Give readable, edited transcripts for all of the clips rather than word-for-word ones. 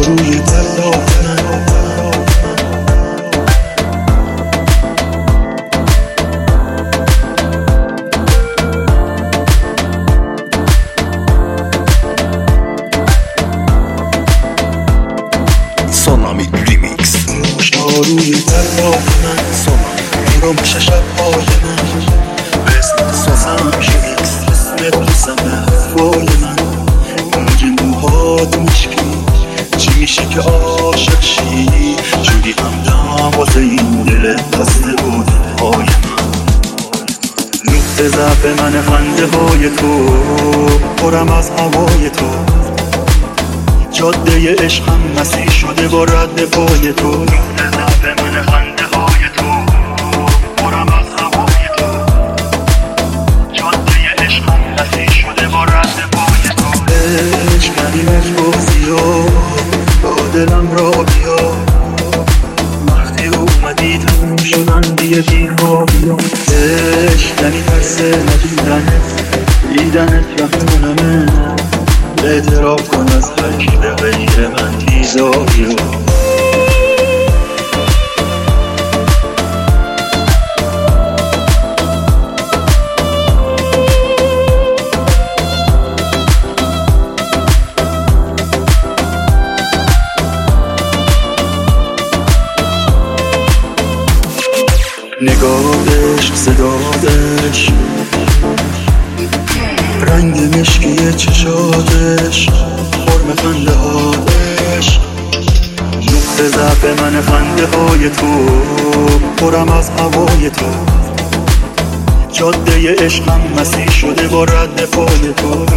روی دلات سونامی ریمیکس. روی دلات من فراموش شب‌های من به اسم سونامی ریمیکس. اسمت بوسم حرفای من موج موهات مشکی چی میشه که عاشق شی جوری همدم واسه این دل خسته بود های من. نقطه ضعف من خنده های تو پرم از هوای تو جاده عشقم مسیح شده با رد پای تو. نقطه ضعف من خنده های تو پرم از هوای تو جاده عشقم مسیح شده با رد پای تو. عشق کلمش بغضی و با دلم را بیا وقتی اومدی تموم شدن دیگه بی‌خوابی. عشق یعنی ترس دیدنت رفتنمه اعتراف کن از هر کی به غیر من بیزاری. نگاهش صداش رنگ مشکی چشاتش فرم خنده هاتش. نقطه ضعف من خنده های تو پرم از هوای تو جاده عشقم مسیح شده با رد پای تو.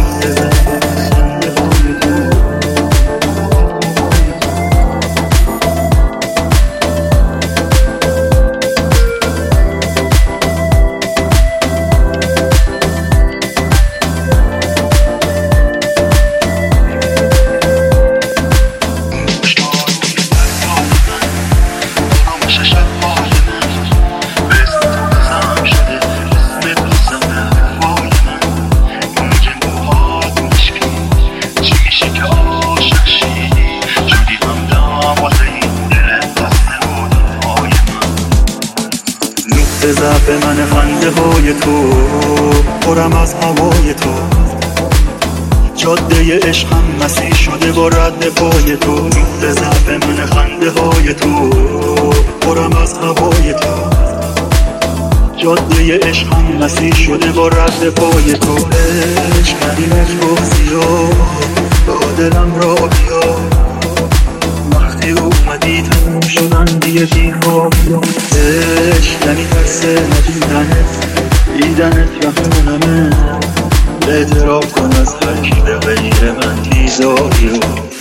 ضعف من خنده های تو پرم از هوای تو جاده عشقم مسیح شده با رد پای تو. نقطه ضعف من خنده های تو پرم از هوای تو جاده عشقم مسیح شده با رد پای تو. عشق کلمش بغضی و با دلم را بیا وقتی اومدی تموم شدن دیگه بی‌خوابی. عشق یعنی ترس دیدنت رفتنمه اعتراف کن از هر کی به غیر من بیزاری.